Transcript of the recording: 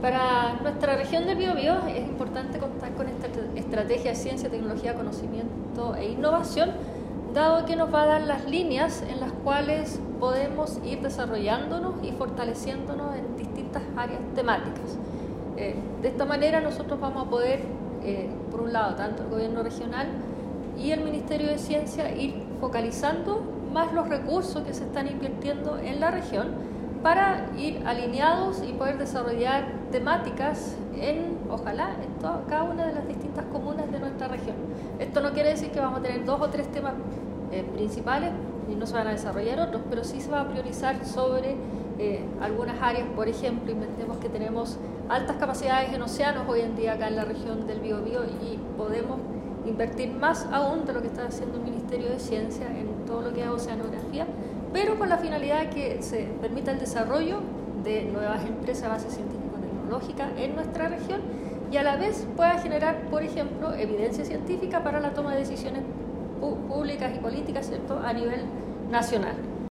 Para nuestra región del Biobío es importante contar con esta estrategia de ciencia, tecnología, conocimiento e innovación, dado que nos va a dar las líneas en las cuales podemos ir desarrollándonos y fortaleciéndonos en distintas áreas temáticas. De esta manera nosotros vamos a poder, por un lado, tanto el gobierno regional y el Ministerio de Ciencia, ir focalizando más los recursos que se están invirtiendo en la región para ir alineados y poder desarrollar temáticas en, ojalá, en cada una de las distintas comunas de nuestra región. Esto no quiere decir que vamos a tener 2 o 3 temas principales y no se van a desarrollar otros, pero sí se va a priorizar sobre algunas áreas. Por ejemplo, inventemos que tenemos altas capacidades en océanos hoy en día acá en la región del Biobío y podemos invertir más aún de lo que está haciendo el Ministerio de Ciencia en todo lo que es oceanografía, pero con la finalidad de que se permita el desarrollo de nuevas empresas a base científico-tecnológica en nuestra región y a la vez pueda generar, por ejemplo, evidencia científica para la toma de decisiones públicas y políticas, ¿cierto?, a nivel nacional.